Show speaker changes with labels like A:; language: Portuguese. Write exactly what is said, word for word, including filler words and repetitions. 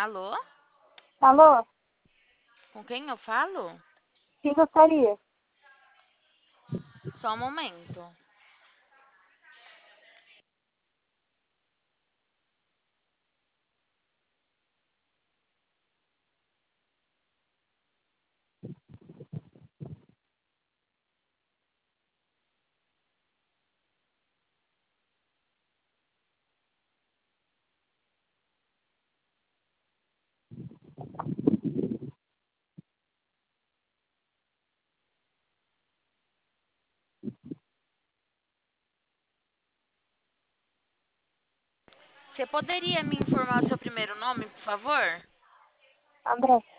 A: Alô?
B: Alô?
A: Com quem eu falo?
B: Quem gostaria?
A: Só um momento. Você poderia me informar o seu primeiro nome, por favor?
B: André.